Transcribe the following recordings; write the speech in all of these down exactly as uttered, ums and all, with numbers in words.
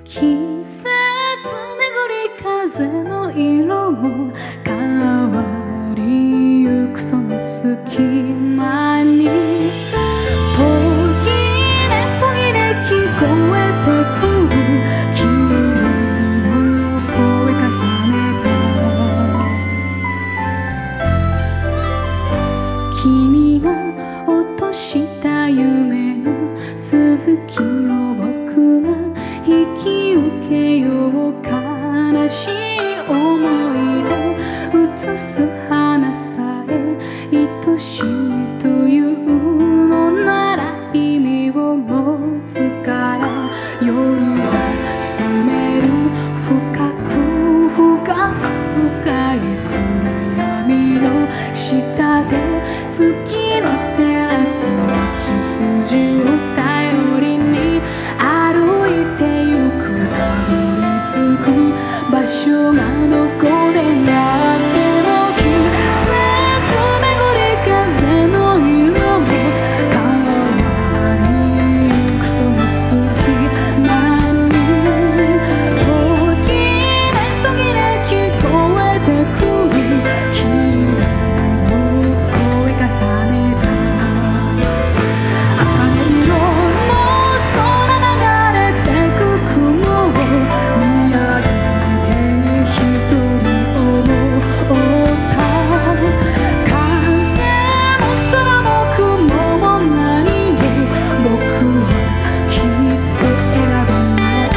季節巡り風の色も変わりゆくその隙間に途切れ途切れ聞こえてくる君の声重ねた君が落とした夢の続きを僕が引き受けよう悲しい思い出映す花さえ愛しいというのなら意味を持つから夜が覚める深く深く深い暗闇の下で月の照らす道筋を頼りに歩いてゆくたどり着く場所がどこでやっても季節巡り風の色も変わりゆくその隙間に途切れ途切れ聞こえてくる君の声重ねた茜色の空流れてく雲を見上げて一人思った風も空も雲も何も僕はきっと選ばない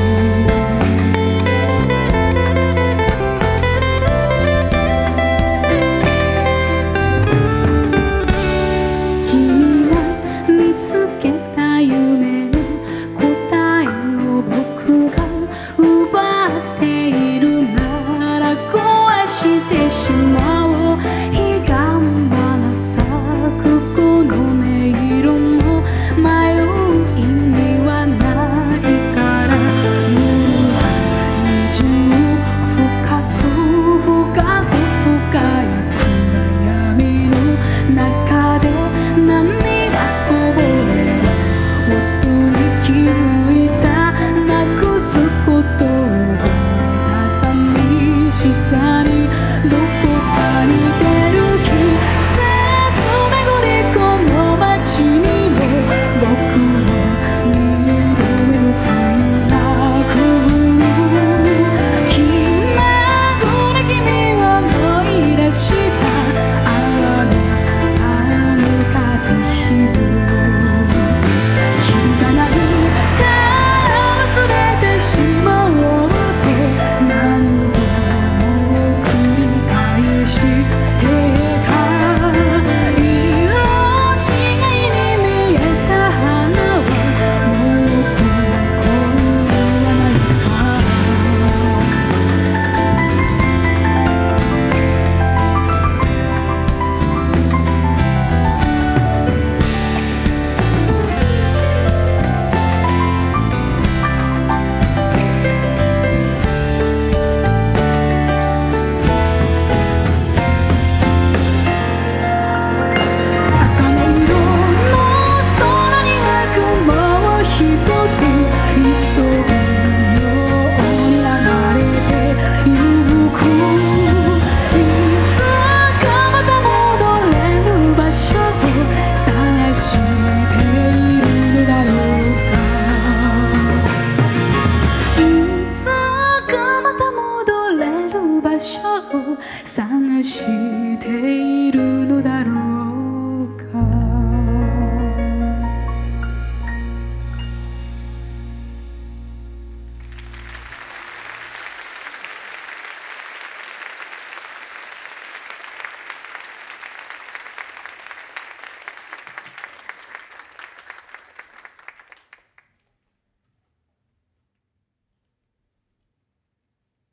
君が見つけた夢の答えを僕が奪っているなら壊してしまおう彼岸花咲くこの音色も迷う意味はないから夜は虹も深く深く深い暗闇の中で涙こぼれる音に気づいたなくすことを覚えた寂しさにどこかに出る季節巡りこの街にも僕を二度目の冬が来る気まぐれ君を思い出したあの寒かった日を君がないから忘れてしまおうと何度も繰り返してた色違いに見えた花はもうここにはないか茜色の空には雲を一つ急ぐように流れてゆくいつかまた戻れる場所を探しているのだろうかいつかまた戻れる場所を探しているのだろう